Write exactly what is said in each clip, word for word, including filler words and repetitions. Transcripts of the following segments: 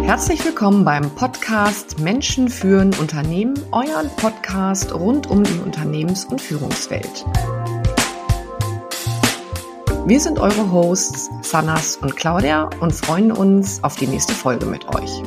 Herzlich willkommen beim Podcast Menschen führen Unternehmen, euren Podcast rund um die Unternehmens- und Führungswelt. Wir sind eure Hosts Sanas und Claudia und freuen uns auf die nächste Folge mit euch.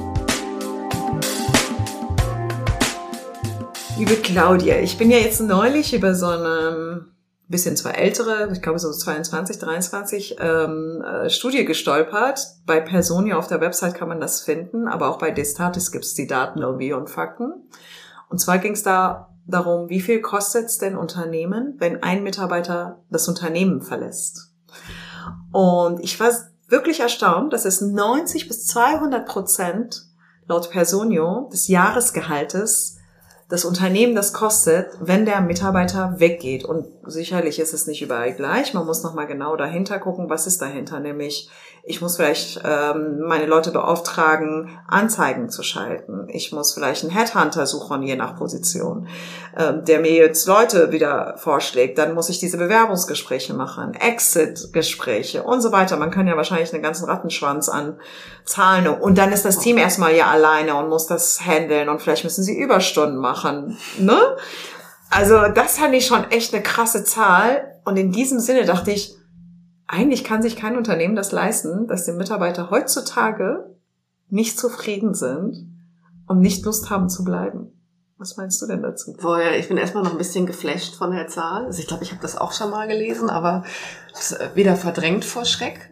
Liebe Claudia, ich bin ja jetzt neulich über so eine bisschen zwar ältere, ich glaube so zweiundzwanzig, dreiundzwanzig ähm, äh, Studie gestolpert. Bei Personio auf der Website kann man das finden, aber auch bei Destatis gibt es die Daten irgendwie und Fakten. Und zwar ging es da darum, wie viel kostet es denn Unternehmen, wenn ein Mitarbeiter das Unternehmen verlässt. Und ich war wirklich erstaunt, dass es neunzig bis zweihundert Prozent laut Personio des Jahresgehaltes das Unternehmen das kostet, wenn der Mitarbeiter weggeht. Und sicherlich ist es nicht überall gleich. Man muss nochmal genau dahinter gucken, was ist dahinter. Nämlich, ich muss vielleicht ähm, meine Leute beauftragen, Anzeigen zu schalten. Ich muss vielleicht einen Headhunter suchen, je nach Position, ähm, der mir jetzt Leute wieder vorschlägt. Dann muss ich diese Bewerbungsgespräche machen, Exit-Gespräche und so weiter. Man kann ja wahrscheinlich einen ganzen Rattenschwanz an Zahlen. Und dann ist das Team erstmal ja alleine und muss das handeln. Und vielleicht müssen sie Überstunden machen, ne? Also das fand ich schon echt eine krasse Zahl. Und in diesem Sinne dachte ich, eigentlich kann sich kein Unternehmen das leisten, dass die Mitarbeiter heutzutage nicht zufrieden sind und nicht Lust haben zu bleiben. Was meinst du denn dazu? Boah, ich bin erstmal noch ein bisschen geflasht von der Zahl. Also ich glaube, ich habe das auch schon mal gelesen, aber das ist wieder verdrängt vor Schreck.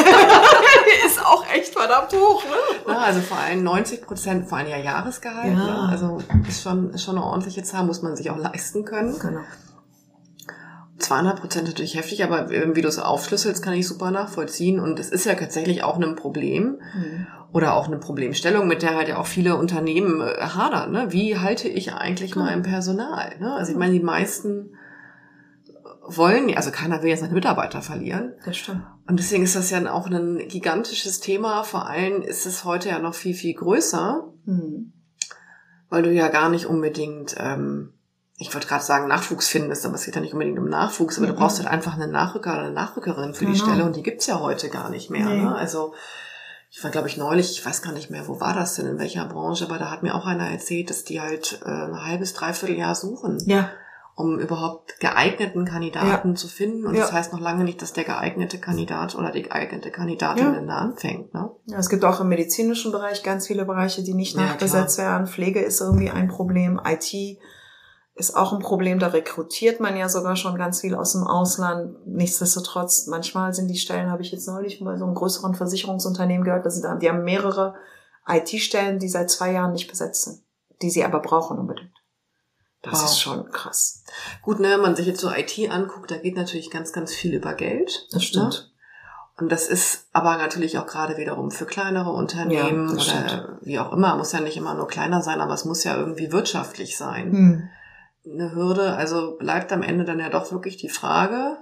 Ist auch echt verdammt hoch, ne? Ja, also vor allem neunzig Prozent, vor allem ja Jahresgehalt. Ja. Ne? Also ist schon, ist schon eine ordentliche Zahl, muss man sich auch leisten können. Genau. zweihundert Prozent natürlich heftig, aber wie du es aufschlüsselst, kann ich super nachvollziehen. Und es ist ja tatsächlich auch ein Problem mhm. oder auch eine Problemstellung, mit der halt ja auch viele Unternehmen äh, hadern. Ne? Wie halte ich eigentlich genau. mein Personal? Ne? Also ich meine, die meisten wollen, also keiner will jetzt seine Mitarbeiter verlieren. Das stimmt. Und deswegen ist das ja auch ein gigantisches Thema. Vor allem ist es heute ja noch viel, viel größer, mhm. weil du ja gar nicht unbedingt... Ähm, ich wollte gerade sagen, Nachwuchs findest, aber es geht ja nicht unbedingt um Nachwuchs, aber mhm. du brauchst halt einfach einen Nachrücker oder eine Nachrückerin für genau. die Stelle und die gibt's ja heute gar nicht mehr. Nee. Ne? Also ich war, glaube ich, neulich, ich weiß gar nicht mehr, wo war das denn, in welcher Branche, aber da hat mir auch einer erzählt, dass die halt äh, ein halbes, dreiviertel Jahr suchen, ja. um überhaupt geeigneten Kandidaten ja. zu finden. Und ja. das heißt noch lange nicht, dass der geeignete Kandidat oder die geeignete Kandidatin ja. dann da anfängt. Ne? Ja, es gibt auch im medizinischen Bereich ganz viele Bereiche, die nicht ja, nachbesetzt klar. werden. Pflege ist irgendwie ein Problem, I T ist auch ein Problem, da rekrutiert man ja sogar schon ganz viel aus dem Ausland. Nichtsdestotrotz, manchmal sind die Stellen, habe ich jetzt neulich bei so einem größeren Versicherungsunternehmen gehört, dass sie da, die haben mehrere I T-Stellen, die seit zwei Jahren nicht besetzt sind, die sie aber brauchen unbedingt. Das wow. ist schon krass. Gut, ne, wenn man sich jetzt so I T anguckt, da geht natürlich ganz, ganz viel über Geld. Das stimmt. Ne? Und das ist aber natürlich auch gerade wiederum für kleinere Unternehmen ja, oder stimmt. wie auch immer, muss ja nicht immer nur kleiner sein, aber es muss ja irgendwie wirtschaftlich sein. Hm. Eine Hürde, also bleibt am Ende dann ja doch wirklich die Frage,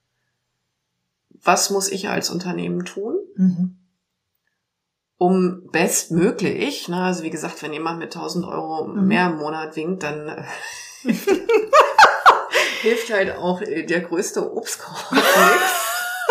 was muss ich als Unternehmen tun, mhm. um bestmöglich, ne, also wie gesagt, wenn jemand mit tausend Euro mhm. mehr im Monat winkt, dann äh, hilft halt auch der größte Obstkorb nichts.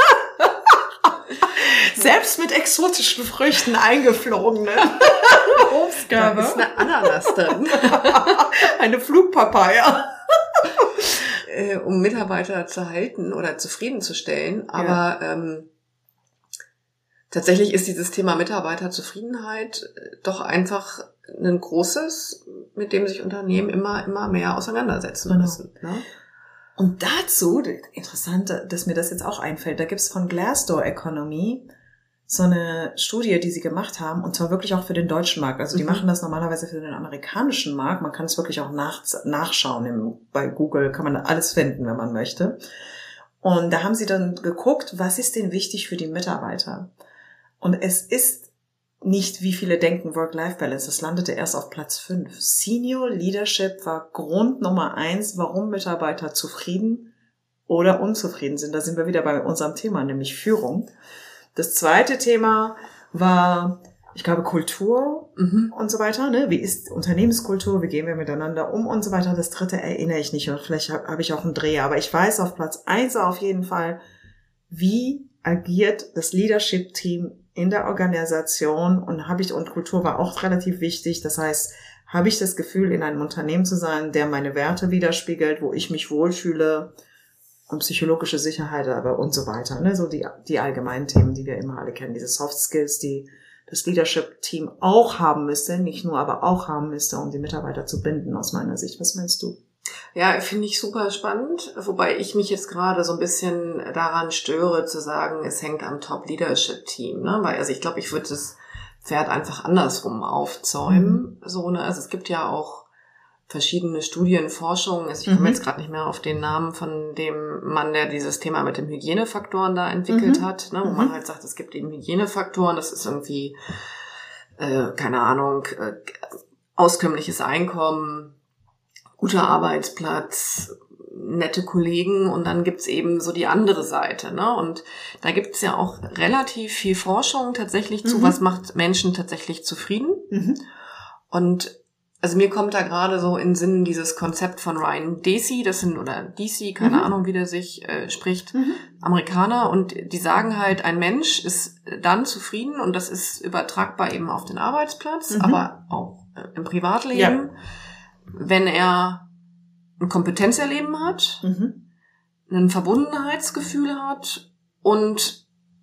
Selbst mit exotischen Früchten eingeflogene Obstgabe. Da ist eine Ananas drin. Eine Flugpapaya. äh, um Mitarbeiter zu halten oder zufriedenzustellen. Aber ja. ähm, tatsächlich ist dieses Thema Mitarbeiterzufriedenheit doch einfach ein großes, mit dem sich Unternehmen immer, immer mehr auseinandersetzen genau. müssen. Ne? Und dazu, interessant, dass mir das jetzt auch einfällt, da gibt's von Glassdoor Economy so eine Studie, die sie gemacht haben, und zwar wirklich auch für den deutschen Markt. Also die mhm. machen das normalerweise für den amerikanischen Markt. Man kann es wirklich auch nach, nachschauen. Im, bei Google kann man alles finden, wenn man möchte. Und da haben sie dann geguckt, was ist denn wichtig für die Mitarbeiter? Und es ist nicht, wie viele denken, Work-Life-Balance. Das landete erst auf Platz fünf. Senior Leadership war Grund Nummer eins, warum Mitarbeiter zufrieden oder unzufrieden sind. Da sind wir wieder bei unserem Thema, nämlich Führung. Das zweite Thema war, ich glaube, Kultur mhm. und so weiter. Ne? Wie ist Unternehmenskultur? Wie gehen wir miteinander um und so weiter? Das dritte erinnere ich nicht. Und vielleicht habe hab ich auch einen Dreher. Aber ich weiß auf Platz eins auf jeden Fall, wie agiert das Leadership-Team in der Organisation und habe ich, und Kultur war auch relativ wichtig. Das heißt, habe ich das Gefühl, in einem Unternehmen zu sein, der meine Werte widerspiegelt, wo ich mich wohlfühle und psychologische Sicherheit aber und so weiter. Ne? So die, die allgemeinen Themen, die wir immer alle kennen, diese Soft Skills, die das Leadership-Team auch haben müsste, nicht nur, aber auch haben müsste, um die Mitarbeiter zu binden, aus meiner Sicht. Was meinst du? Ja, finde ich super spannend, wobei ich mich jetzt gerade so ein bisschen daran störe, zu sagen, es hängt am Top-Leadership-Team, ne? Weil, also ich glaube, ich würde das Pferd einfach andersrum aufzäumen, mhm. so, ne? Also es gibt ja auch verschiedene Studien, Forschungen, also ich komme mhm. jetzt gerade nicht mehr auf den Namen von dem Mann, der dieses Thema mit den Hygienefaktoren da entwickelt mhm. hat, ne? Wo mhm. man halt sagt, es gibt eben Hygienefaktoren, das ist irgendwie, äh, keine Ahnung, äh, auskömmliches Einkommen, guter Arbeitsplatz, nette Kollegen, und dann gibt's eben so die andere Seite, ne? Und da gibt's ja auch relativ viel Forschung tatsächlich zu, mhm. was macht Menschen tatsächlich zufrieden. Mhm. Und also mir kommt da gerade so in den Sinn dieses Konzept von Ryan Deci, das sind, oder Deci, keine mhm. Ahnung, wie der sich äh, spricht, mhm. Amerikaner, und die sagen halt, ein Mensch ist dann zufrieden, und das ist übertragbar eben auf den Arbeitsplatz, mhm. aber auch äh, im Privatleben, ja. wenn er ein Kompetenzerleben hat, mhm. ein Verbundenheitsgefühl hat und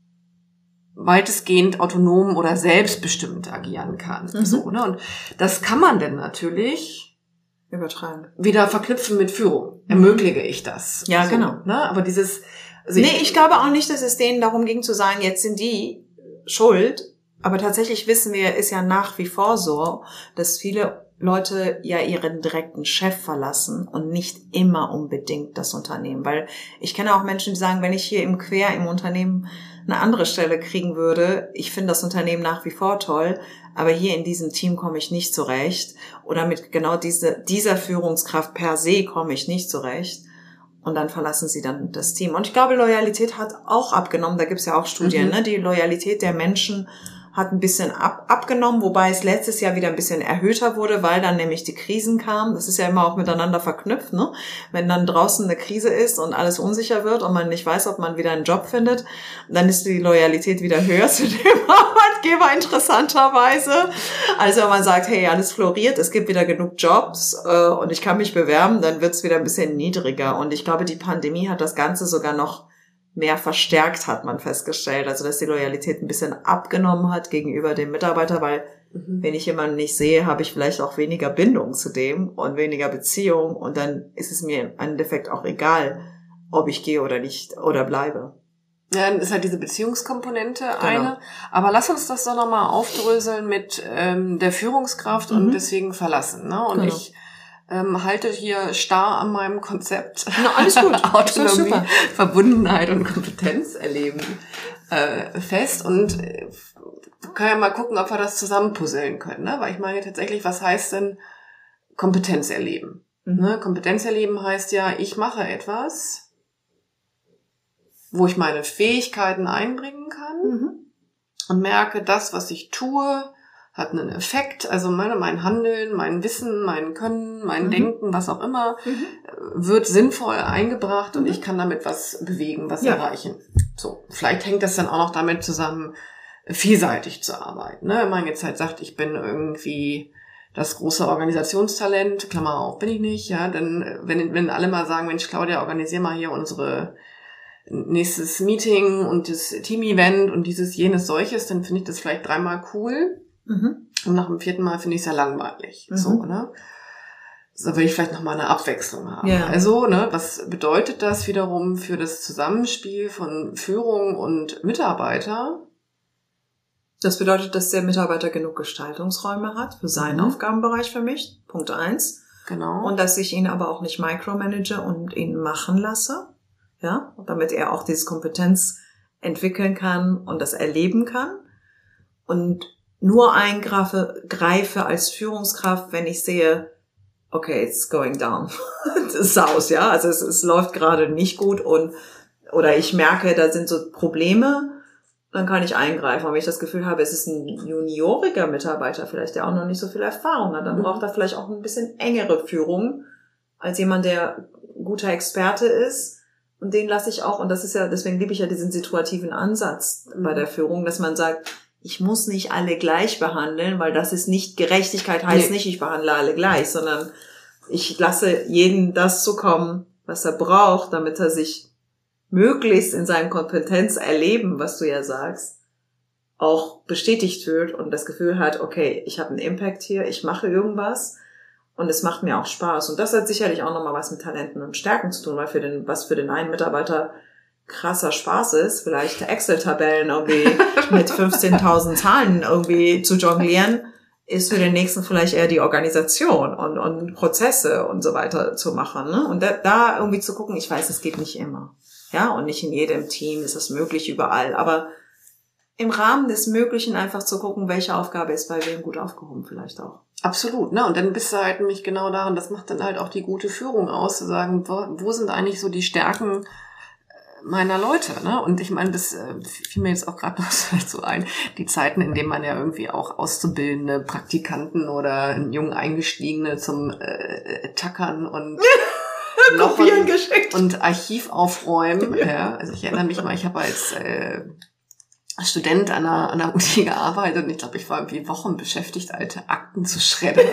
weitestgehend autonom oder selbstbestimmt agieren kann. Mhm. So, ne? Und das kann man denn natürlich übertragen. Wieder verknüpfen mit Führung. Ermögliche ich das. Ja, so, genau. Ne? Aber dieses... Also nee, ich, ich glaube auch nicht, dass es denen darum ging zu sagen, jetzt sind die schuld. Aber tatsächlich wissen wir, ist ja nach wie vor so, dass viele Leute ja ihren direkten Chef verlassen und nicht immer unbedingt das Unternehmen. Weil ich kenne auch Menschen, die sagen, wenn ich hier im Quer im Unternehmen eine andere Stelle kriegen würde, ich finde das Unternehmen nach wie vor toll, aber hier in diesem Team komme ich nicht zurecht. Oder mit genau diese, dieser Führungskraft per se komme ich nicht zurecht. Und dann verlassen sie dann das Team. Und ich glaube, Loyalität hat auch abgenommen. Da gibt es ja auch Studien, mhm. ne? Die Loyalität der Menschen hat ein bisschen ab, abgenommen, wobei es letztes Jahr wieder ein bisschen erhöhter wurde, weil dann nämlich die Krisen kamen. Das ist ja immer auch miteinander verknüpft, ne? Wenn dann draußen eine Krise ist und alles unsicher wird und man nicht weiß, ob man wieder einen Job findet, dann ist die Loyalität wieder höher zu dem Arbeitgeber, interessanterweise. Also wenn man sagt, hey, alles floriert, es gibt wieder genug Jobs äh, und ich kann mich bewerben, dann wird es wieder ein bisschen niedriger. Und ich glaube, die Pandemie hat das Ganze sogar noch mehr verstärkt, hat man festgestellt. Also, dass die Loyalität ein bisschen abgenommen hat gegenüber dem Mitarbeiter, weil mhm. wenn ich jemanden nicht sehe, habe ich vielleicht auch weniger Bindung zu dem und weniger Beziehung, und dann ist es mir im Endeffekt auch egal, ob ich gehe oder nicht oder bleibe. Ja, dann ist halt diese Beziehungskomponente genau. eine. Aber lass uns das doch nochmal aufdröseln mit ähm, der Führungskraft mhm. und deswegen verlassen. Ne? Und genau. ich Ähm, halte hier starr an meinem Konzept. Na, alles gut. Autonomie, Verbundenheit und Kompetenz erleben äh, fest, und äh, können ja mal gucken, ob wir das zusammenpuzzeln können, ne? Weil ich meine tatsächlich, was heißt denn Kompetenz erleben? Mhm. Ne? Kompetenz erleben heißt ja, ich mache etwas, wo ich meine Fähigkeiten einbringen kann mhm. und merke, das, was ich tue, hat einen Effekt, also meine, mein Handeln, mein Wissen, mein Können, mein mhm. Denken, was auch immer, mhm. wird sinnvoll eingebracht und mhm. ich kann damit was bewegen, was ja. erreichen. So, vielleicht hängt das dann auch noch damit zusammen, vielseitig zu arbeiten. Ne? Wenn man jetzt halt sagt, ich bin irgendwie das große Organisationstalent, Klammer auf, bin ich nicht, ja, dann, wenn, wenn alle mal sagen, Mensch, Claudia, organisier mal hier unsere nächstes Meeting und das Team-Event und dieses, jenes, solches, dann finde ich das vielleicht dreimal cool. Mhm. Und nach dem vierten Mal finde ich es ja langweilig. Mhm. So, ne? So will ich vielleicht nochmal eine Abwechslung haben. Ja. Also, ne, was bedeutet das wiederum für das Zusammenspiel von Führung und Mitarbeiter? Das bedeutet, dass der Mitarbeiter genug Gestaltungsräume hat für seinen mhm. Aufgabenbereich für mich. Punkt eins. Genau. Und dass ich ihn aber auch nicht micromanage und ihn machen lasse. Ja, damit er auch diese Kompetenz entwickeln kann und das erleben kann. Und nur eingreife greife als Führungskraft, wenn ich sehe, okay, it's going down. South, ja, also es, es läuft gerade nicht gut, und oder ich merke, da sind so Probleme, dann kann ich eingreifen. Und wenn ich das Gefühl habe, es ist ein junioriger Mitarbeiter vielleicht, der auch noch nicht so viel Erfahrung hat, dann braucht er vielleicht auch ein bisschen engere Führung als jemand, der guter Experte ist. Und den lasse ich auch, und das ist ja, deswegen liebe ich ja diesen situativen Ansatz mhm. bei der Führung, dass man sagt, ich muss nicht alle gleich behandeln, weil das ist nicht, Gerechtigkeit heißt nee. nicht, ich behandle alle gleich, sondern ich lasse jeden das zukommen, was er braucht, damit er sich möglichst in seinem Kompetenz erleben, was du ja sagst, auch bestätigt fühlt und das Gefühl hat, okay, ich habe einen Impact hier, ich mache irgendwas und es macht mir auch Spaß. Und das hat sicherlich auch nochmal was mit Talenten und Stärken zu tun, weil für den, was für den einen Mitarbeiter krasser Spaß ist, vielleicht Excel-Tabellen irgendwie mit fünfzehntausend Zahlen irgendwie zu jonglieren, ist für den nächsten vielleicht eher die Organisation und, und Prozesse und so weiter zu machen. Ne? Und da, da irgendwie zu gucken, ich weiß, es geht nicht immer. Ja, und nicht in jedem Team ist das möglich, überall. Aber im Rahmen des Möglichen einfach zu gucken, welche Aufgabe ist bei wem gut aufgehoben vielleicht auch. Absolut, ne? Und dann bist du halt nämlich genau daran, das macht dann halt auch die gute Führung aus, zu sagen, wo, wo sind eigentlich so die Stärken meiner Leute, ne? Und ich meine, das äh, fiel mir jetzt auch gerade noch so ein, die Zeiten, in denen man ja irgendwie auch Auszubildende, Praktikanten oder jung Eingestiegene zum äh, Tackern und noch und Archiv aufräumen. Ja, also ich erinnere mich mal, ich habe als äh, Student an der, an der Uni gearbeitet und ich glaube, ich war irgendwie Wochen beschäftigt, alte Akten zu schreddern.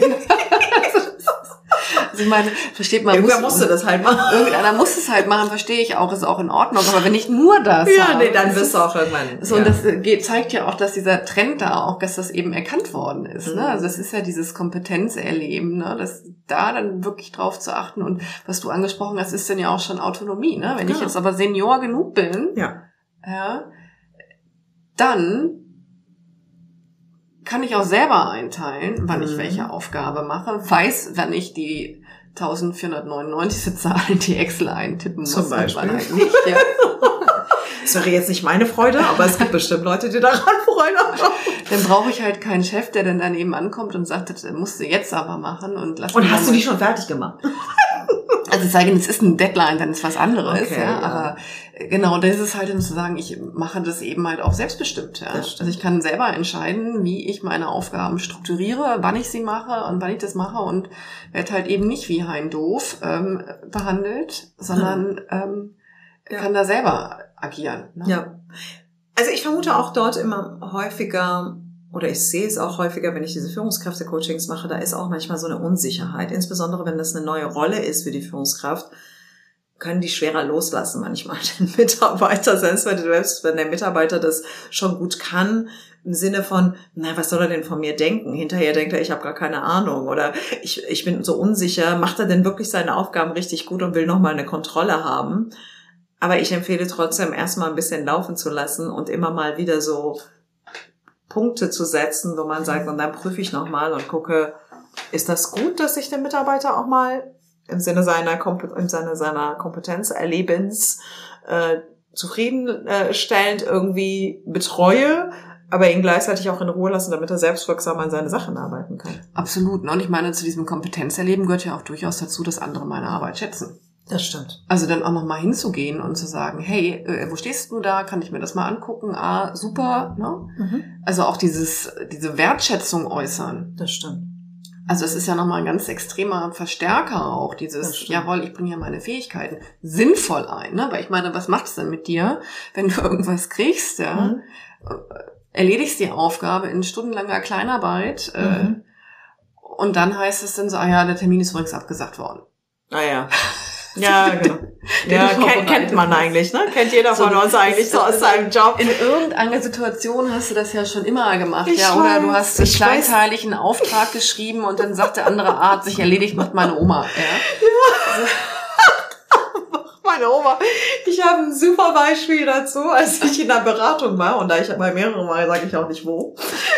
Also ich meine, versteht man, irgendwer muss, musste das halt machen. Irgendeiner muss es halt machen, verstehe ich auch, ist auch in Ordnung. Aber wenn ich nur das ja, habe, nee, dann wirst du auch irgendwann. So, ja. Und das geht, zeigt ja auch, dass dieser Trend da auch, dass das eben erkannt worden ist. Mhm. Ne? Also das ist ja dieses Kompetenzerleben, ne? Das da dann wirklich drauf zu achten. Und was du angesprochen hast, ist dann ja auch schon Autonomie. Ne? Wenn ja. ich jetzt aber Senior genug bin, ja, ja, dann kann ich auch selber einteilen, wann mhm. ich welche Aufgabe mache, weiß, wann ich die eintausendvierhundertneunundneunzig Zahl in die Excel eintippen muss. Zum Beispiel. Und wann halt nicht, ja. Das wäre jetzt nicht meine Freude, aber es gibt bestimmt Leute, die daran Freude haben. Dann brauche ich halt keinen Chef, der dann daneben ankommt und sagt, das musst du jetzt aber machen. Und lass Und hast du die schon fertig gemacht? Also sagen, es ist ein Deadline, dann ist was anderes, okay, ja, ja. Aber genau, da ist es halt, um zu sagen, ich mache das eben halt auch selbstbestimmt, ja. Also ich kann selber entscheiden, wie ich meine Aufgaben strukturiere, wann ich sie mache und wann ich das mache und werde halt eben nicht wie Hein Doof ähm, behandelt, sondern ähm, ja. kann da selber agieren. Ne? Ja, also ich vermute auch dort immer häufiger, oder ich sehe es auch häufiger, wenn ich diese Führungskräfte-Coachings mache, da ist auch manchmal so eine Unsicherheit. Insbesondere, wenn das eine neue Rolle ist für die Führungskraft, können die schwerer loslassen manchmal den Mitarbeiter, selbst wenn der Mitarbeiter das schon gut kann, im Sinne von, na, was soll er denn von mir denken? Hinterher denkt er, ich habe gar keine Ahnung oder ich, ich bin so unsicher. Macht er denn wirklich seine Aufgaben richtig gut und will nochmal eine Kontrolle haben? Aber ich empfehle trotzdem, erstmal ein bisschen laufen zu lassen und immer mal wieder so Punkte zu setzen, wo man sagt, und dann prüfe ich nochmal und gucke, ist das gut, dass ich den Mitarbeiter auch mal im Sinne seiner, im Sinne seiner Kompetenzerlebens äh, zufriedenstellend irgendwie betreue, aber ihn gleichzeitig auch in Ruhe lassen, damit er selbstwirksam an seine Sachen arbeiten kann. Absolut. Und ich meine, zu diesem Kompetenzerleben gehört ja auch durchaus dazu, dass andere meine Arbeit schätzen. Das stimmt. Also dann auch nochmal hinzugehen und zu sagen, hey, äh, wo stehst du da? Kann ich mir das mal angucken? Ah, super. Ne? Mhm. Also auch dieses diese Wertschätzung äußern. Das stimmt. Also es ist ja nochmal ein ganz extremer Verstärker auch, dieses, jawohl, ich bringe ja meine Fähigkeiten sinnvoll ein. Ne? Weil ich meine, was macht es denn mit dir, wenn du irgendwas kriegst? Ja? Mhm. Erledigst die Aufgabe in stundenlanger Kleinarbeit mhm. äh, und dann heißt es dann so, ah ja, der Termin ist übrigens abgesagt worden. Ah ja. Ja, genau. Ja, kennt, kennt man eigentlich, ne? Kennt jeder von so, uns eigentlich so aus seinem Job. In irgendeiner Situation hast du das ja schon immer gemacht, ich ja? Oder weiß, du hast einen kleinteiligen Auftrag geschrieben und dann sagt der andere Art, sich erledigt, macht meine Oma, ja? Ja. Also, meine Oma. Ich habe ein super Beispiel dazu, als ich in der Beratung war, und da ich bei mehreren Mal sage ich auch nicht wo,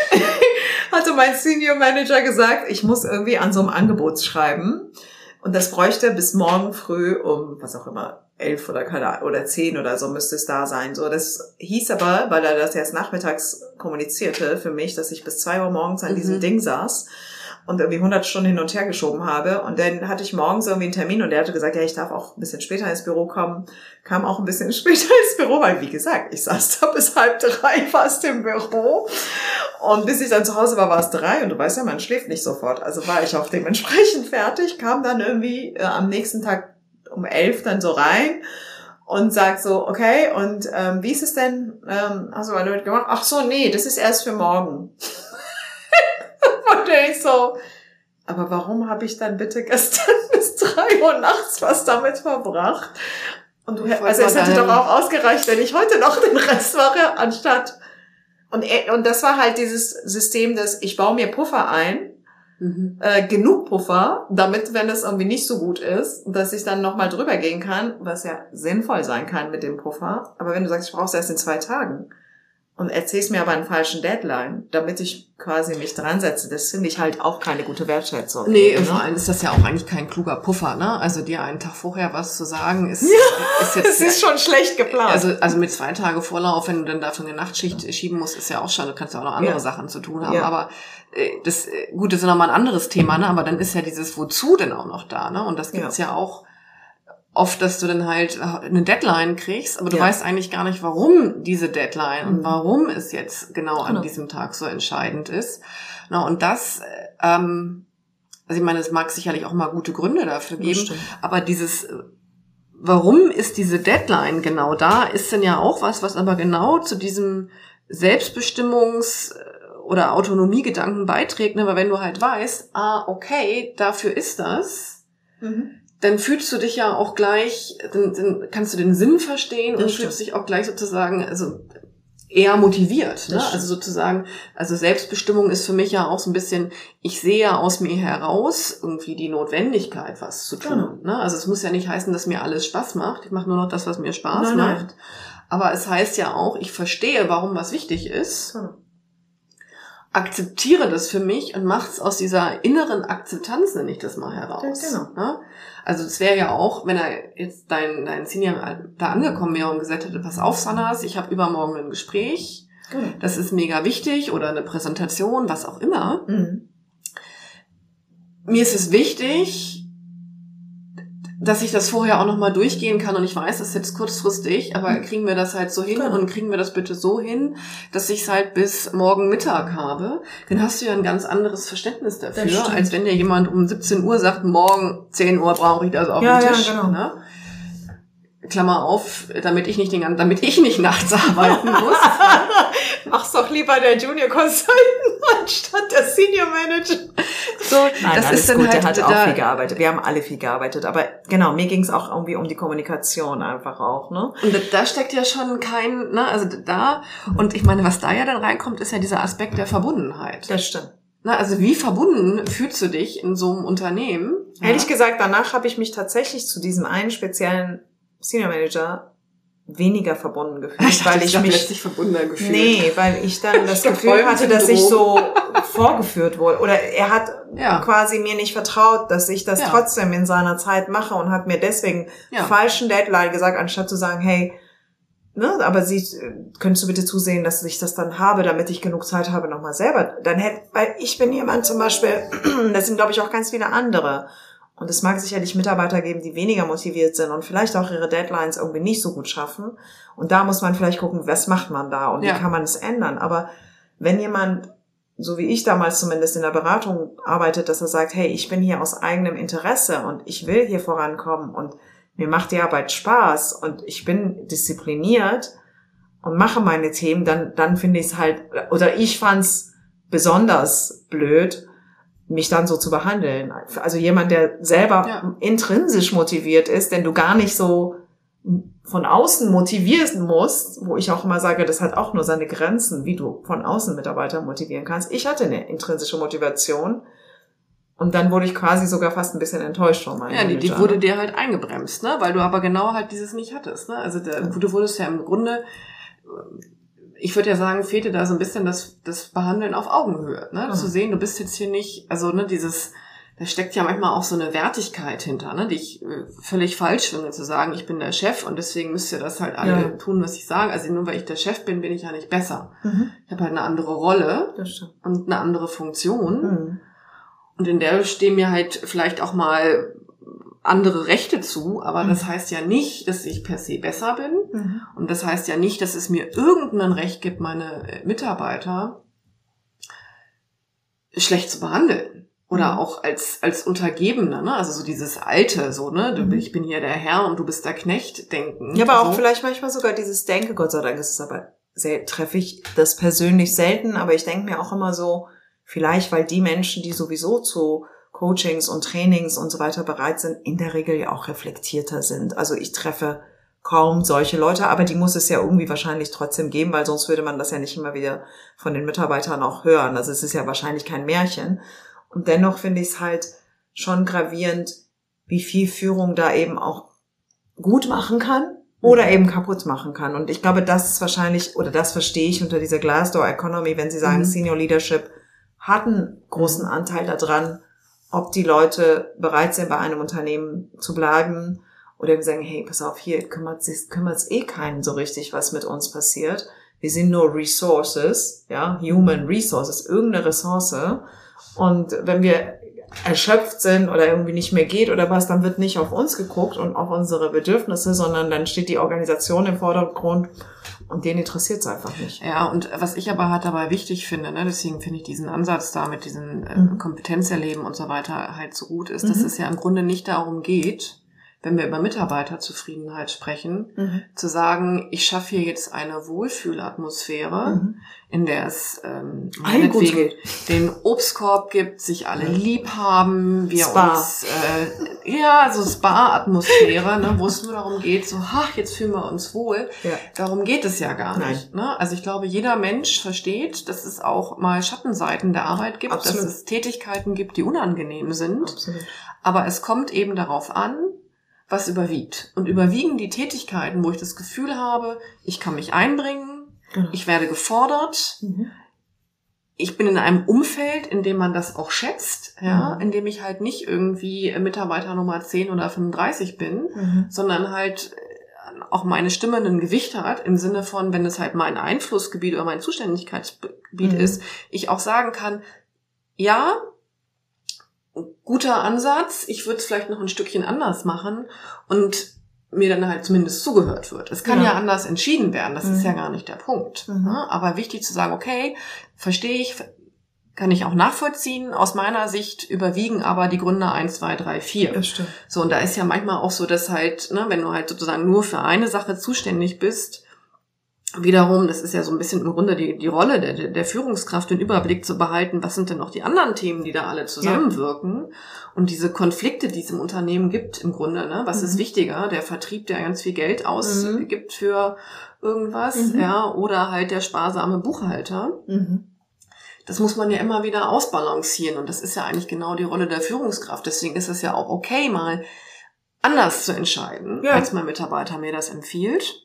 hatte mein Senior Manager gesagt, ich muss irgendwie an so einem Angebotsschreiben. Und das bräuchte bis morgen früh um, was auch immer, elf oder keine oder zehn oder so müsste es da sein. So, das hieß aber, weil er das erst nachmittags kommunizierte für mich, dass ich bis zwei Uhr morgens an mhm. diesem Ding saß und irgendwie hundert Stunden hin und her geschoben habe. Und dann hatte ich morgens irgendwie einen Termin und der hatte gesagt, ja, ich darf auch ein bisschen später ins Büro kommen. Kam auch ein bisschen später ins Büro, weil, wie gesagt, ich saß da bis halb drei fast im Büro. Und bis ich dann zu Hause war, war es drei. Und du weißt ja, man schläft nicht sofort. Also war ich auch dementsprechend fertig, kam dann irgendwie äh, am nächsten Tag um elf dann so rein und sagt so, okay, und ähm, wie ist es denn? Ähm, hast du mal damit gemacht? Ach so, nee, das ist erst für morgen. Und ich so, aber warum habe ich dann bitte gestern bis drei Uhr nachts was damit verbracht? Und du, also es hätte doch auch ausgereicht, wenn ich heute noch den Rest mache, anstatt. Und, und das war halt dieses System, dass ich baue mir Puffer ein, mhm. äh, genug Puffer, damit, wenn es irgendwie nicht so gut ist, dass ich dann nochmal drüber gehen kann, was ja sinnvoll sein kann mit dem Puffer. Aber wenn du sagst, ich brauche es erst in zwei Tagen und erzählst mir aber einen falschen Deadline, damit ich quasi mich dran setze, das finde ich halt auch keine gute Wertschätzung. Nee, ne? Vor allem ist das ja auch eigentlich kein kluger Puffer, ne? Also dir einen Tag vorher was zu sagen, ist, ja, ist jetzt... Es ist schon schlecht geplant. Also, also mit zwei Tage Vorlauf, wenn du dann dafür eine Nachtschicht schieben musst, ist ja auch schon, du kannst ja auch noch andere ja. Sachen zu tun haben, ja. aber äh, das, gut, das ist nochmal ein anderes Thema, ne? Aber dann ist ja dieses Wozu denn auch noch da, ne? Und das gibt's ja, ja auch oft, dass du dann halt eine Deadline kriegst, aber du ja. weißt eigentlich gar nicht, warum diese Deadline mhm. und warum es jetzt genau an genau. diesem Tag so entscheidend ist. Na, und das, ähm, also ich meine, es mag sicherlich auch mal gute Gründe dafür geben, aber dieses, warum ist diese Deadline genau da, ist dann ja auch was, was aber genau zu diesem Selbstbestimmungs- oder Autonomiegedanken beiträgt, ne? Weil wenn du halt weißt, ah, okay, dafür ist das, mhm. dann fühlst du dich ja auch gleich, dann, dann kannst du den Sinn verstehen das und stimmt. fühlst dich auch gleich sozusagen, also eher motiviert, ne? Also sozusagen, also Selbstbestimmung ist für mich ja auch so ein bisschen, ich sehe ja aus mir heraus irgendwie die Notwendigkeit, was zu tun, genau. ne? Also es muss ja nicht heißen, dass mir alles Spaß macht, ich mache nur noch das, was mir Spaß nein, macht, nein. aber es heißt ja auch, ich verstehe, warum was wichtig ist, genau. akzeptiere das für mich und mach's aus dieser inneren Akzeptanz, nenne ich das mal heraus. Ja, genau. Ne? Also es wäre ja auch, wenn er jetzt dein, dein Senior da angekommen wäre und gesagt hätte, pass auf, Sanas, ich habe übermorgen ein Gespräch, genau. das ist mega wichtig oder eine Präsentation, was auch immer. Mhm. Mir ist es wichtig, dass ich das vorher auch nochmal durchgehen kann und ich weiß, das ist jetzt kurzfristig, aber kriegen wir das halt so hin und kriegen wir das bitte so hin, dass ich es halt bis morgen Mittag habe, dann hast du ja ein ganz anderes Verständnis dafür, als wenn dir jemand um siebzehn Uhr sagt, morgen zehn Uhr brauche ich das auf ja, dem Tisch. Ja, genau. Ne? Klammer auf, damit ich nicht den ganzen, damit ich nicht nachts arbeiten muss. Mach's doch lieber der Junior Consultant anstatt der Senior Manager. So, Nein, das alles ist dann gut, halt der hat da, auch viel gearbeitet. Wir haben alle viel gearbeitet, aber genau, mir ging's auch irgendwie um die Kommunikation einfach auch, ne? Und da, da steckt ja schon kein, ne, also da, und ich meine, was da ja dann reinkommt, ist ja dieser Aspekt der Verbundenheit. Das stimmt. Na, also wie verbunden fühlst du dich in so einem Unternehmen? Ehrlich ja? gesagt, danach habe ich mich tatsächlich zu diesem einen speziellen Senior Manager weniger verbunden gefühlt, ich weil ich mich letztlich verbundener gefühlt. Nee, weil ich dann das Gefühl hatte, dass ich so vorgeführt wurde oder er hat ja. quasi mir nicht vertraut, dass ich das ja. trotzdem in seiner Zeit mache und hat mir deswegen ja. falschen Deadline gesagt, anstatt zu sagen, hey, ne, aber sie könntest du bitte zusehen, dass ich das dann habe, damit ich genug Zeit habe, nochmal selber. Dann hätte, weil ich bin jemand zum Beispiel, das sind glaube ich auch ganz viele andere. Und es mag sicherlich Mitarbeiter geben, die weniger motiviert sind und vielleicht auch ihre Deadlines irgendwie nicht so gut schaffen. Und da muss man vielleicht gucken, was macht man da und ja. wie kann man es ändern. Aber wenn jemand, so wie ich damals zumindest in der Beratung arbeitet, dass er sagt, hey, ich bin hier aus eigenem Interesse und ich will hier vorankommen und mir macht die Arbeit Spaß und ich bin diszipliniert und mache meine Themen, dann, dann finde ich es halt, oder ich fand's besonders blöd, mich dann so zu behandeln. Also jemand, der selber ja. intrinsisch motiviert ist, denn du gar nicht so von außen motivieren musst, wo ich auch immer sage, das hat auch nur seine Grenzen, wie du von außen Mitarbeiter motivieren kannst. Ich hatte eine intrinsische Motivation und dann wurde ich quasi sogar fast ein bisschen enttäuscht von meinem Ja, die, die wurde dir halt eingebremst, ne? Weil du aber genau halt dieses nicht hattest, ne? Also der, du wurdest ja im Grunde, ich würde ja sagen, fehlte da so ein bisschen das, das Behandeln auf Augenhöhe, ne? Mhm. Zu sehen, du bist jetzt hier nicht, also, ne, dieses, da steckt ja manchmal auch so eine Wertigkeit hinter, ne, die ich äh, völlig falsch finde, zu sagen, ich bin der Chef und deswegen müsst ihr das halt alle ja. tun, was ich sage. Also nur weil ich der Chef bin, bin ich ja nicht besser. Mhm. Ich habe halt eine andere Rolle und eine andere Funktion. Mhm. Und in der stehen mir halt vielleicht auch mal andere Rechte zu, aber mhm. das heißt ja nicht, dass ich per se besser bin. Mhm. Und das heißt ja nicht, dass es mir irgendein Recht gibt, meine Mitarbeiter schlecht zu behandeln. Oder mhm. auch als als Untergebener, ne? Also so dieses Alte, so, ne? Du, mhm. ich bin hier der Herr und du bist der Knecht denken. Ja, aber so. auch vielleicht manchmal sogar dieses Denke, Gott sei Dank ist es aber sehr, treffe ich das persönlich selten, aber ich denke mir auch immer so, vielleicht, weil die Menschen, die sowieso zu Coachings und Trainings und so weiter bereit sind, in der Regel ja auch reflektierter sind. Also ich treffe kaum solche Leute, aber die muss es ja irgendwie wahrscheinlich trotzdem geben, weil sonst würde man das ja nicht immer wieder von den Mitarbeitern auch hören. Also es ist ja wahrscheinlich kein Märchen. Und dennoch finde ich es halt schon gravierend, wie viel Führung da eben auch gut machen kann oder eben kaputt machen kann. Und ich glaube, das ist wahrscheinlich, oder das verstehe ich unter dieser Glassdoor Economy, wenn Sie sagen, mhm. Senior Leadership hat einen großen Anteil daran, ob die Leute bereit sind, bei einem Unternehmen zu bleiben oder eben sagen, hey, pass auf, hier kümmert sich, kümmert's eh keinen so richtig, was mit uns passiert. Wir sind nur Resources, ja, Human Resources, irgendeine Ressource. Und wenn wir erschöpft sind oder irgendwie nicht mehr geht oder was, dann wird nicht auf uns geguckt und auf unsere Bedürfnisse, sondern dann steht die Organisation im Vordergrund und denen interessiert es einfach nicht. Ja, und was ich aber halt dabei wichtig finde, ne, deswegen finde ich diesen Ansatz da mit diesen äh, mhm. Kompetenzerleben und so weiter halt so gut ist, mhm. dass es ja im Grunde nicht darum geht, wenn wir über Mitarbeiterzufriedenheit sprechen, mhm. zu sagen, ich schaffe hier jetzt eine Wohlfühlatmosphäre, mhm. in der es ähm, meinetwegen den Obstkorb gibt, sich alle lieb haben, wir Spa. uns, äh, ja, so Spa-Atmosphäre, ne, wo es nur darum geht, so, ach, jetzt fühlen wir uns wohl. Ja. Darum geht es ja gar nicht. Ne? Also ich glaube, jeder Mensch versteht, dass es auch mal Schattenseiten der Arbeit gibt, Absolut. Dass es Tätigkeiten gibt, die unangenehm sind. Absolut. Aber es kommt eben darauf an, was überwiegt. Und überwiegen die Tätigkeiten, wo ich das Gefühl habe, ich kann mich einbringen, genau. ich werde gefordert, mhm. ich bin in einem Umfeld, in dem man das auch schätzt, ja, mhm. in dem ich halt nicht irgendwie Mitarbeiter Nummer zehn oder fünfunddreißig bin, mhm. sondern halt auch meine Stimme ein Gewicht hat, im Sinne von, wenn es halt mein Einflussgebiet oder mein Zuständigkeitsgebiet mhm. ist, ich auch sagen kann, ja, guter Ansatz, ich würde es vielleicht noch ein Stückchen anders machen und mir dann halt zumindest zugehört wird. Es kann ja, ja anders entschieden werden, das mhm. ist ja gar nicht der Punkt. Mhm. Ne? Aber wichtig zu sagen, okay, verstehe ich, kann ich auch nachvollziehen, aus meiner Sicht überwiegen aber die Gründe eins, zwei, drei, vier. Das stimmt. So, und da ist ja manchmal auch so, dass halt, ne, wenn du halt sozusagen nur für eine Sache zuständig bist, wiederum, das ist ja so ein bisschen im Grunde die, die Rolle der, der Führungskraft, den Überblick zu behalten, was sind denn noch die anderen Themen, die da alle zusammenwirken, ja. und diese Konflikte, die es im Unternehmen gibt, im Grunde, ne, was mhm. ist wichtiger, der Vertrieb, der ganz viel Geld ausgibt mhm. für irgendwas, mhm. ja, oder halt der sparsame Buchhalter. Mhm. Das muss man ja immer wieder ausbalancieren und das ist ja eigentlich genau die Rolle der Führungskraft, deswegen ist es ja auch okay, mal anders zu entscheiden, ja. als mein Mitarbeiter mir das empfiehlt.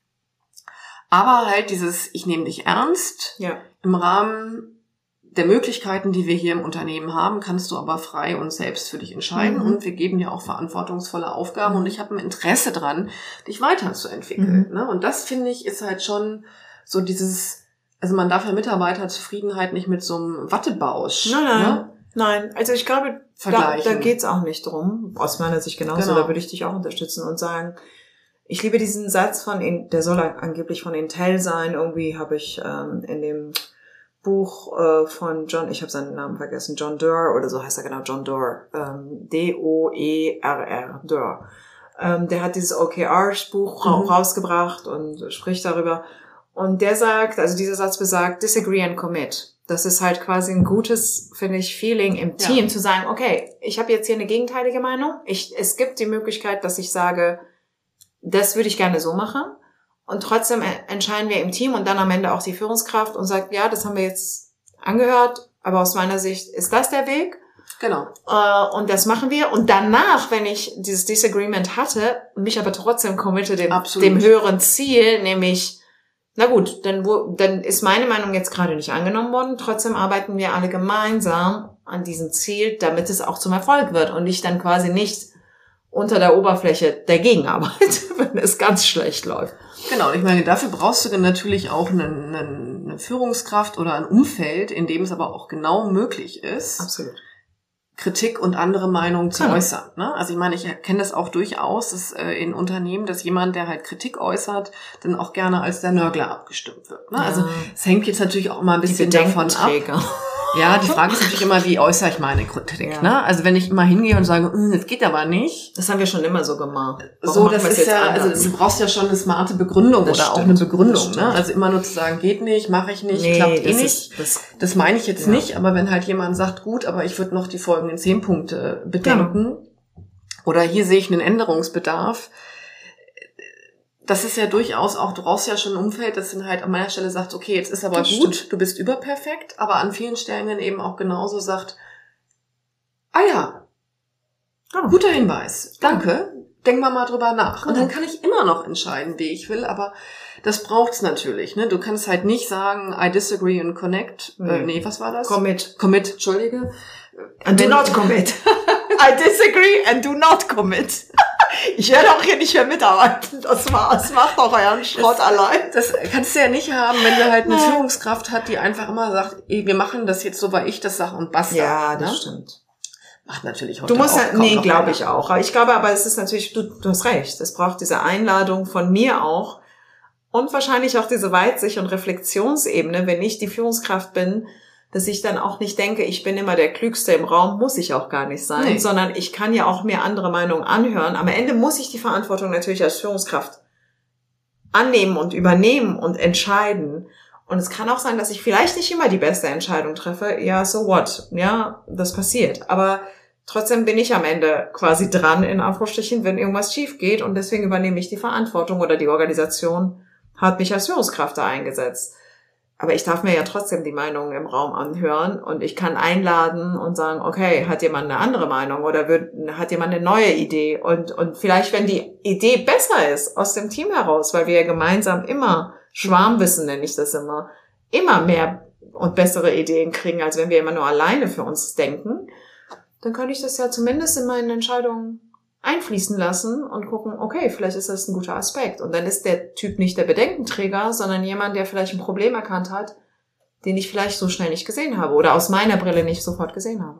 Aber halt dieses, ich nehme dich ernst, ja. im Rahmen der Möglichkeiten, die wir hier im Unternehmen haben, kannst du aber frei und selbst für dich entscheiden. Mhm. Und wir geben dir auch verantwortungsvolle Aufgaben. Mhm. Und ich habe ein Interesse dran, dich weiterzuentwickeln. Mhm. Ne? Und das, finde ich, ist halt schon so dieses, also man darf ja Mitarbeiterzufriedenheit nicht mit so einem Wattebausch. Nein, nein. Ne? Nein, also ich glaube, da, da geht's auch nicht drum. Aus meiner Sicht genauso, genau. Da würde ich dich auch unterstützen und sagen, ich liebe diesen Satz von, der soll angeblich von Intel sein. Irgendwie habe ich ähm, in dem Buch äh, von John, ich habe seinen Namen vergessen, John Doerr oder so heißt er genau, John Doerr, ähm, D O E R R, Doerr. Ähm, der hat dieses O K R-Buch mhm. rausgebracht und spricht darüber. Und der sagt, also dieser Satz besagt, disagree and commit. Das ist halt quasi ein gutes, finde ich, Feeling im Team, ja. zu sagen, okay, ich habe jetzt hier eine gegenteilige Meinung. Ich, es gibt die Möglichkeit, dass ich sage, das würde ich gerne so machen. Und trotzdem entscheiden wir im Team und dann am Ende auch die Führungskraft und sagt, ja, das haben wir jetzt angehört, aber aus meiner Sicht ist das der Weg. Genau. Äh, und das machen wir. Und danach, wenn ich dieses Disagreement hatte, mich aber trotzdem committe dem, dem höheren Ziel, nämlich, na gut, dann, wo, dann ist meine Meinung jetzt gerade nicht angenommen worden. Trotzdem arbeiten wir alle gemeinsam an diesem Ziel, damit es auch zum Erfolg wird und ich dann quasi nicht unter der Oberfläche dagegen arbeite, wenn es ganz schlecht läuft. Genau, ich meine, dafür brauchst du dann natürlich auch eine, eine, eine Führungskraft oder ein Umfeld, in dem es aber auch genau möglich ist, Absolut. Kritik und andere Meinungen zu genau. äußern. Ne? Also ich meine, ich kenne das auch durchaus, dass äh, in Unternehmen, dass jemand, der halt Kritik äußert, dann auch gerne als der Nörgler abgestimmt wird. Ne? Ja. Also es hängt jetzt natürlich auch mal ein bisschen davon ab. Ja, die Frage ist natürlich immer, wie äußere ich meine Kritik, ja. ne? Also wenn ich immer hingehe und sage, das geht aber nicht. Das haben wir schon immer so gemacht. Warum so, das ist ja, anders? Also du brauchst ja schon eine smarte Begründung das oder stimmt, auch eine Begründung, ne? Also immer nur zu sagen, geht nicht, mache ich nicht, nee, klappt eh nicht. Ist, das, das meine ich jetzt ja. nicht, aber wenn halt jemand sagt, gut, aber ich würde noch die folgenden zehn Punkte bedenken ja. oder hier sehe ich einen Änderungsbedarf, das ist ja durchaus auch, du brauchst ja schon ein Umfeld, das dann halt an meiner Stelle sagt, okay, jetzt ist aber das gut, stimmt. du bist überperfekt, aber an vielen Stellen dann eben auch genauso sagt, ah ja, oh. guter Hinweis, danke, oh. denk mal mal drüber nach. Oh. Und dann kann ich immer noch entscheiden, wie ich will, aber das braucht's natürlich, ne? Du kannst halt nicht sagen, I disagree and connect, mhm. äh, nee, was war das? Commit. Commit, Entschuldige. And do not commit. I disagree and do not commit. Ich werde auch hier nicht mehr mitarbeiten. Das war's. Macht doch euren Schrott das, allein. Das kannst du ja nicht haben, wenn du halt eine ja. Führungskraft hat, die einfach immer sagt, ey, wir machen das jetzt so, weil ich das sage und basta. Ja, das ne? stimmt. Macht natürlich heute Du musst auch ja, nee, glaube ich auch. Ich glaube aber, es ist natürlich, du, du hast recht. Es braucht diese Einladung von mir auch und wahrscheinlich auch diese Weitsicht und Reflexionsebene, wenn ich die Führungskraft bin, dass ich dann auch nicht denke, ich bin immer der Klügste im Raum, muss ich auch gar nicht sein, nee. sondern ich kann ja auch mir andere Meinungen anhören. Am Ende muss ich die Verantwortung natürlich als Führungskraft annehmen und übernehmen und entscheiden. Und es kann auch sein, dass ich vielleicht nicht immer die beste Entscheidung treffe. Ja, so what? Ja, das passiert. Aber trotzdem bin ich am Ende quasi dran, in Anführungsstrichen, wenn irgendwas schief geht. Und deswegen übernehme ich die Verantwortung oder die Organisation hat mich als Führungskraft da eingesetzt. Aber ich darf mir ja trotzdem die Meinung im Raum anhören und ich kann einladen und sagen, okay, hat jemand eine andere Meinung oder wird, hat jemand eine neue Idee? Und, und vielleicht, wenn die Idee besser ist aus dem Team heraus, weil wir ja gemeinsam immer Schwarmwissen, nenne ich das immer, immer mehr und bessere Ideen kriegen, als wenn wir immer nur alleine für uns denken, dann kann ich das ja zumindest in meinen Entscheidungen einfließen lassen und gucken, okay, vielleicht ist das ein guter Aspekt. Und dann ist der Typ nicht der Bedenkenträger, sondern jemand, der vielleicht ein Problem erkannt hat, den ich vielleicht so schnell nicht gesehen habe oder aus meiner Brille nicht sofort gesehen habe.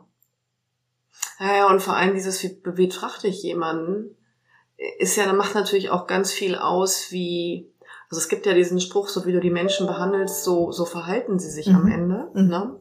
Ja, ja, und vor allem dieses, wie betrachte ich jemanden, ist ja, macht natürlich auch ganz viel aus, wie, also es gibt ja diesen Spruch, so wie du die Menschen behandelst, so, so verhalten sie sich mhm. am Ende, mhm. ne?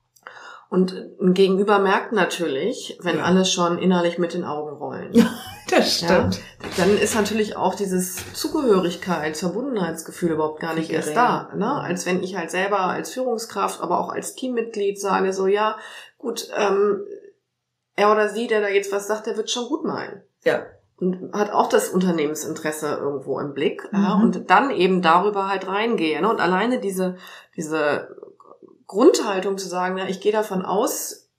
Und ein Gegenüber merkt natürlich, wenn ja. alle schon innerlich mit den Augen rollen. Das stimmt. Ja, dann ist natürlich auch dieses Zugehörigkeit, Verbundenheitsgefühl überhaupt gar nicht erst da. Ne? Als wenn ich halt selber als Führungskraft, aber auch als Teammitglied sage so, ja, gut, ähm, er oder sie, der da jetzt was sagt, der wird schon gut meinen. Ja. Und hat auch das Unternehmensinteresse irgendwo im Blick. Mhm. Ja, und dann eben darüber halt reingehe. Ne? Und alleine diese, diese Grundhaltung zu sagen, na, ich gehe davon aus,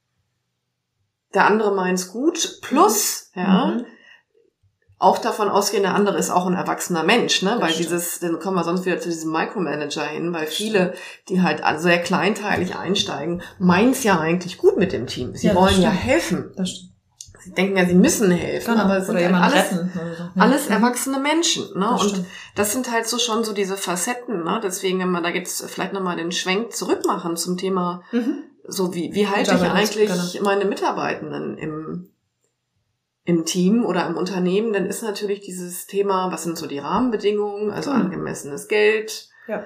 der andere meint's gut, plus, mhm. ja, mhm. auch davon ausgehen, der andere ist auch ein erwachsener Mensch, ne, das weil stimmt. dieses, dann kommen wir sonst wieder zu diesem Micromanager hin, weil viele, die halt sehr kleinteilig einsteigen, meinen's ja eigentlich gut mit dem Team. Sie ja, wollen stimmt. ja helfen. Das stimmt. Sie denken ja, sie müssen helfen, genau, aber es sind halt alles, ja. alles erwachsene Menschen, ne? Das und stimmt. das sind halt so schon so diese Facetten, ne? Deswegen, wenn wir da jetzt vielleicht nochmal den Schwenk zurück machen zum Thema, mhm. so wie, wie halte ich eigentlich genau. meine Mitarbeitenden im, im Team oder im Unternehmen, dann ist natürlich dieses Thema, was sind so die Rahmenbedingungen, also mhm. angemessenes Geld, ja.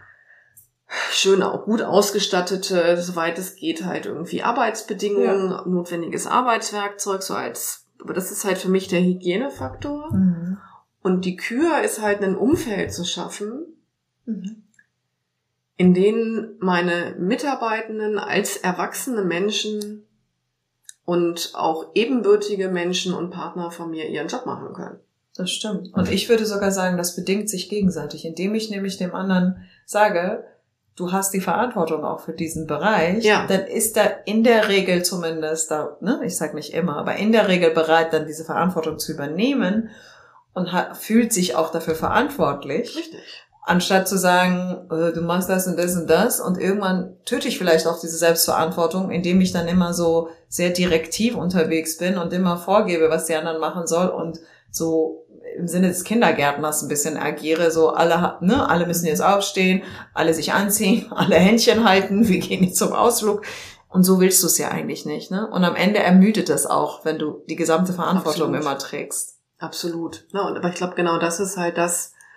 schön auch gut ausgestattete, soweit es geht, halt irgendwie Arbeitsbedingungen, ja. notwendiges Arbeitswerkzeug, so als, aber das ist halt für mich der Hygienefaktor. Mhm. Und die Kür ist halt ein Umfeld zu schaffen, mhm. in denen meine Mitarbeitenden als erwachsene Menschen und auch ebenbürtige Menschen und Partner von mir ihren Job machen können. Das stimmt. Und ich würde sogar sagen, das bedingt sich gegenseitig, indem ich nämlich dem anderen sage, du hast die Verantwortung auch für diesen Bereich, ja. dann ist er in der Regel zumindest, da, ne, ich sag nicht immer, aber in der Regel bereit, dann diese Verantwortung zu übernehmen und hat, fühlt sich auch dafür verantwortlich. Richtig. Anstatt zu sagen, äh, du machst das und das und das und irgendwann töte ich vielleicht auch diese Selbstverantwortung, indem ich dann immer so sehr direktiv unterwegs bin und immer vorgebe, was die anderen machen soll und so im Sinne des Kindergärtners ein bisschen agiere, so alle, ne, alle müssen jetzt aufstehen, alle sich anziehen, alle Händchen halten, wir gehen jetzt zum Ausflug. Und so willst du es ja eigentlich nicht, ne? Und am Ende ermüdet es auch, wenn du die gesamte Verantwortung Absolut. immer trägst. Absolut. Ja, und, aber ich glaube, genau das ist halt das,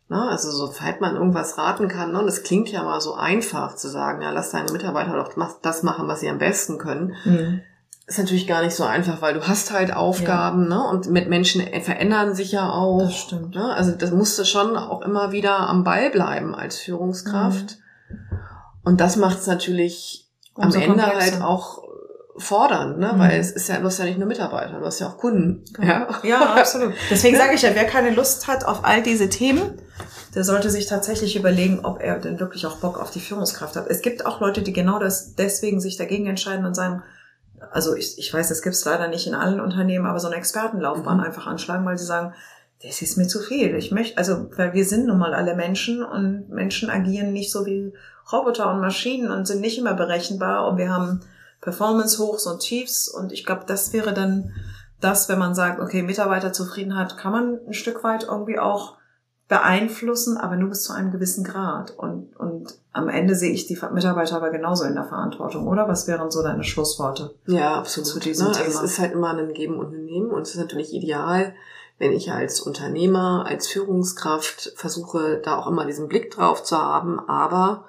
Ne? Also soweit man irgendwas raten kann, ne? Und es klingt ja mal so einfach zu sagen, ja, lass deine Mitarbeiter doch das machen, was sie am besten können. Mhm. Ist natürlich gar nicht so einfach, weil du hast halt Aufgaben, ja. ne? Und mit Menschen verändern sich ja auch. Das stimmt. Ne? Also das musst du schon auch immer wieder am Ball bleiben als Führungskraft. Mhm. Und das macht es natürlich Umso am Ende komplexer. Halt auch fordernd, ne? Mhm. Weil es ist ja, du hast ja nicht nur Mitarbeiter, du hast ja auch Kunden. Ja, ja absolut. Deswegen sage ich ja, wer keine Lust hat auf all diese Themen, der sollte sich tatsächlich überlegen, ob er denn wirklich auch Bock auf die Führungskraft hat. Es gibt auch Leute, die genau das deswegen sich dagegen entscheiden und sagen, also ich, ich weiß, das gibt's leider nicht in allen Unternehmen, aber so eine Expertenlaufbahn mhm. einfach anschlagen, weil sie sagen, das ist mir zu viel. Ich möchte, also, weil wir sind nun mal alle Menschen und Menschen agieren nicht so wie Roboter und Maschinen und sind nicht immer berechenbar und wir haben Performance-Hochs und Tiefs und ich glaube, das wäre dann das, wenn man sagt, okay, Mitarbeiterzufriedenheit kann man ein Stück weit irgendwie auch beeinflussen, aber nur bis zu einem gewissen Grad. Und, und am Ende sehe ich die Mitarbeiter aber genauso in der Verantwortung, oder? Was wären so deine Schlussworte? Ja, absolut. Zu diesem ne? Thema? Also es ist halt immer ein Geben und ein Nehmen und es ist natürlich ideal, wenn ich als Unternehmer, als Führungskraft versuche, da auch immer diesen Blick drauf zu haben, aber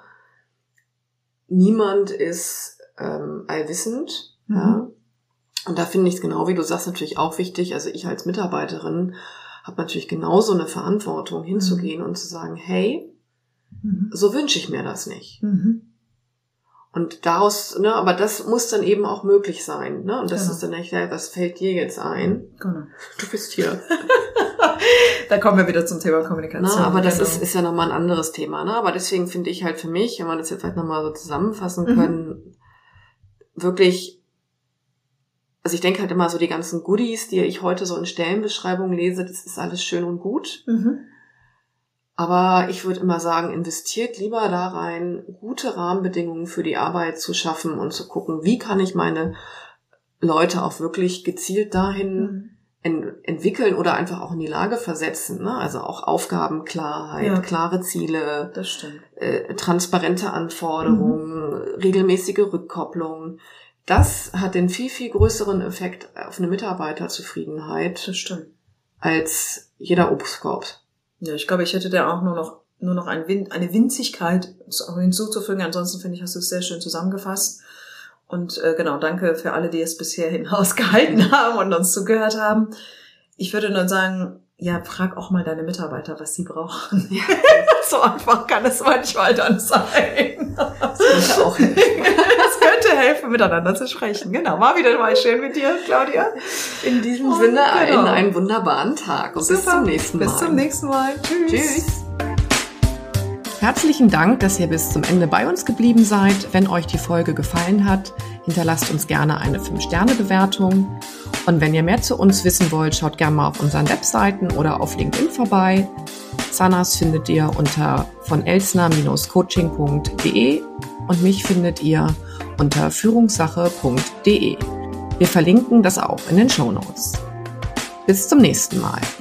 niemand ist ähm, allwissend. Mhm. Ja? Und da finde ich es genau, wie du sagst, natürlich auch wichtig, also ich als Mitarbeiterin habe natürlich genauso eine Verantwortung, hinzugehen mhm. und zu sagen, hey, mhm. so wünsche ich mir das nicht. Mhm. Und daraus, ne, aber das muss dann eben auch möglich sein, ne? Und das genau. ist dann echt, was fällt dir jetzt ein? Genau. Du bist hier. Da kommen wir wieder zum Thema Kommunikation. Na, aber das genau. ist, ist ja nochmal ein anderes Thema, ne? Aber deswegen finde ich halt für mich, wenn wir das jetzt vielleicht nochmal so zusammenfassen können, mhm. wirklich, also ich denke halt immer so die ganzen Goodies, die ich heute so in Stellenbeschreibungen lese, das ist alles schön und gut. Mhm. Aber ich würde immer sagen, investiert lieber da rein, gute Rahmenbedingungen für die Arbeit zu schaffen und zu gucken, wie kann ich meine Leute auch wirklich gezielt dahin mhm. en- entwickeln oder einfach auch in die Lage versetzen. Ne? Also auch Aufgabenklarheit, ja. klare Ziele, das stimmt. Äh, transparente Anforderungen, mhm. regelmäßige Rückkopplung. Das hat den viel, viel größeren Effekt auf eine Mitarbeiterzufriedenheit das stimmt. als jeder Obstkorb. Ja, ich glaube, ich hätte da auch nur noch nur noch ein Win- eine Winzigkeit hinzuzufügen. Ansonsten finde ich, hast du es sehr schön zusammengefasst. Und äh, genau, danke für alle, die es bisher hinausgehalten haben und uns zugehört haben. Ich würde nur sagen, ja, frag auch mal deine Mitarbeiter, was sie brauchen. Ja. So einfach kann es manchmal dann sein. Das könnte auch helfen. Das könnte helfen, miteinander zu sprechen. Genau, war wieder mal schön mit dir, Claudia. In diesem und Sinne genau. einen, einen wunderbaren Tag und Super. bis zum nächsten Mal. Bis zum nächsten Mal. Tschüss. Tschüss. Herzlichen Dank, dass ihr bis zum Ende bei uns geblieben seid. Wenn euch die Folge gefallen hat, hinterlasst uns gerne eine fünf Sterne Bewertung. Und wenn ihr mehr zu uns wissen wollt, schaut gerne mal auf unseren Webseiten oder auf LinkedIn vorbei. Zanas findet ihr unter von elsner Bindestrich coaching punkt de und mich findet ihr unter führungssache punkt de. Wir verlinken das auch in den Shownotes. Bis zum nächsten Mal.